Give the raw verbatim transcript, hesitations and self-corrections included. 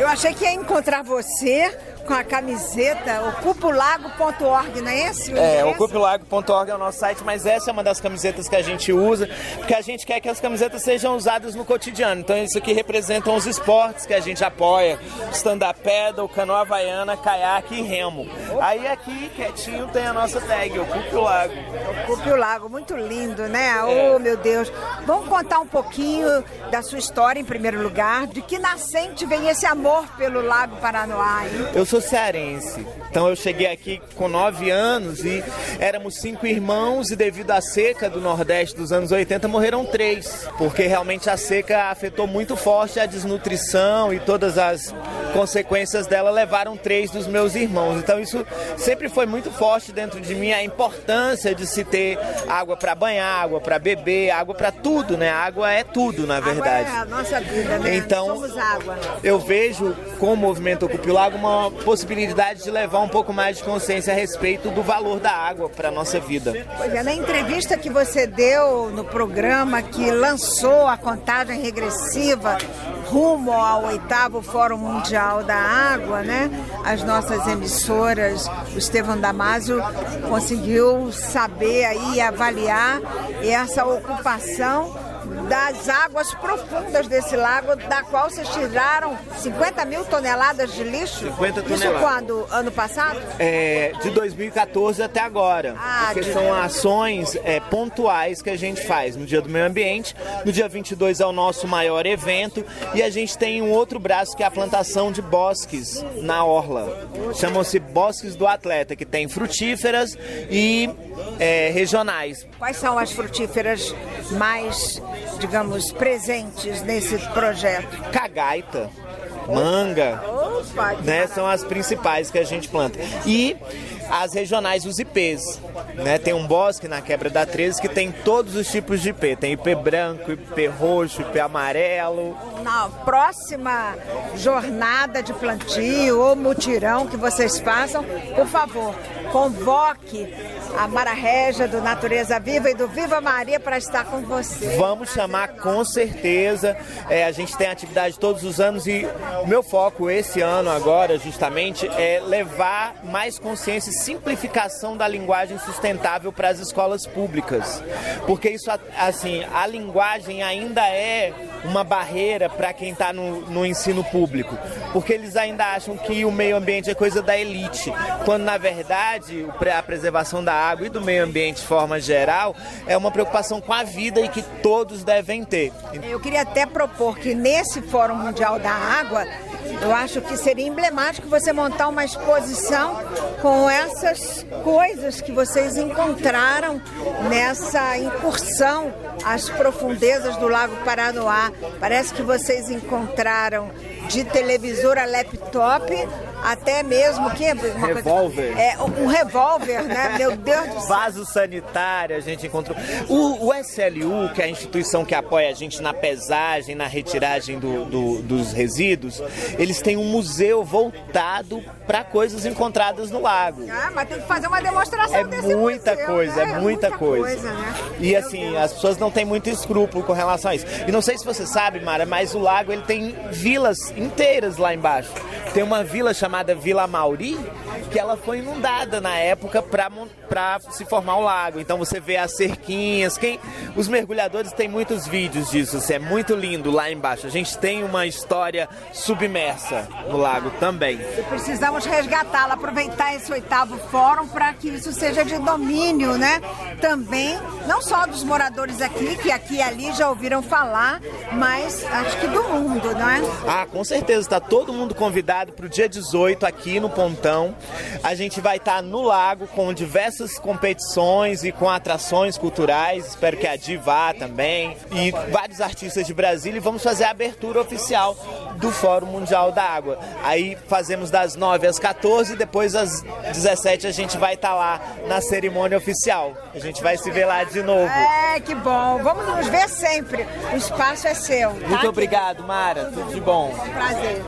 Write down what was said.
Eu achei que ia encontrar você com a camiseta ocupa o lago ponto org, não é esse? É, ocupa o lago ponto org é o nosso site, mas essa é uma das camisetas que a gente usa, porque a gente quer que as camisetas sejam usadas no cotidiano. Então isso aqui representam os esportes que a gente apoia, stand-up paddle, canoa havaiana, caiaque e remo. Aí aqui, quietinho, tem a nossa tag, Ocupe o Lago. Ocupe o Lago, muito lindo, né? É. Oh, meu Deus. Vamos contar um pouquinho da sua história, em primeiro lugar, de que nascente vem esse amor pelo Lago Paranoá, hein? Eu sou cearense, então eu cheguei aqui com nove anos e éramos cinco irmãos e devido à seca do Nordeste dos anos oitenta morreram três, porque realmente a seca afetou muito forte a desnutrição e todas as consequências dela levaram três dos meus irmãos. Então isso sempre foi muito forte dentro de mim, a importância de se ter água para banhar, água para beber, água para tudo, né? A água é tudo, na verdade. Água é a nossa vida, né? Então, somos água. Eu vejo com o movimento Ocupe o Lago uma possibilidade de levar um pouco mais de consciência a respeito do valor da água para a nossa vida. Pois é, na entrevista que você deu no programa que lançou a contagem regressiva rumo ao oitavo Fórum Mundial da Água, né? As nossas emissoras, o Estevão Damasio conseguiu saber aí, avaliar essa ocupação das águas profundas desse lago, da qual vocês tiraram cinquenta mil toneladas de lixo? cinquenta toneladas. Isso quando? Ano passado? É, de dois mil e quatorze até agora. Ah, porque de... são ações é, pontuais que a gente faz no Dia do Meio Ambiente. No dia vinte e dois é o nosso maior evento e a gente tem um outro braço que é a plantação de bosques na orla. Chamam-se Bosques do Atleta, que tem frutíferas e é, regionais. Quais são as frutíferas mais, digamos, presentes nesse projeto? Cagaita, manga, Opa, né, são as principais que a gente planta. E as regionais, os ipês, né? Tem um bosque na Quebra da treze que tem todos os tipos de ipê. Tem ipê branco, ipê roxo, ipê amarelo. Na próxima jornada de plantio ou mutirão que vocês façam, por favor, convoque a Mara Régia do Natureza Viva e do Viva Maria para estar com você. Vamos chamar com certeza. É, a gente tem atividade todos os anos e o meu foco esse ano agora justamente é levar mais consciência e simplificação da linguagem sustentável para as escolas públicas. Porque isso, assim, a linguagem ainda é uma barreira para quem está no, no ensino público, porque eles ainda acham que o meio ambiente é coisa da elite, quando na verdade a preservação da água e do meio ambiente de forma geral é uma preocupação com a vida e que todos devem ter. Eu queria até propor que nesse Fórum Mundial da Água, eu acho que seria emblemático você montar uma exposição com essas coisas que vocês encontraram nessa incursão às profundezas do Lago Paranoá. Parece que vocês encontraram de televisor a laptop, até mesmo que uma revólver. Coisa, é um revólver, né? Meu Deus do céu. Vaso sanitário, a gente encontrou. O, o S L U, que é a instituição que apoia a gente na pesagem, na retiragem do, do, dos resíduos, eles têm um museu voltado para coisas encontradas no lago. Ah, mas tem que fazer uma demonstração é desse muita museu, coisa, né? é muita, muita coisa, coisa né? E assim, as pessoas não têm muito escrúpulo com relação a isso. E não sei se você sabe, Mara, mas o lago ele tem vilas inteiras lá embaixo. Tem uma vila chamada Vila Mauri, que ela foi inundada na época para se formar o lago. Então você vê as cerquinhas. Quem, os mergulhadores têm muitos vídeos disso. Isso é muito lindo lá embaixo. A gente tem uma história submersa no lago também. E precisamos resgatá-la, aproveitar esse oitavo fórum para que isso seja de domínio, né? Também, não só dos moradores aqui, que aqui e ali já ouviram falar, mas acho que do mundo, não é? Ah, com certeza. Está todo mundo convidado para o dia dezoito aqui no Pontão. A gente vai estar no lago com diversas competições e com atrações culturais. Espero que a Di vá também. E vários artistas de Brasília. E vamos fazer a abertura oficial do Fórum Mundial da Água. Aí fazemos das nove às quatorze e depois às dezessete a gente vai estar lá na cerimônia oficial. A gente vai se ver lá de novo. É, que bom. Vamos nos ver sempre. O espaço é seu. Muito tá? obrigado, Mara. Tudo de bom. Um prazer.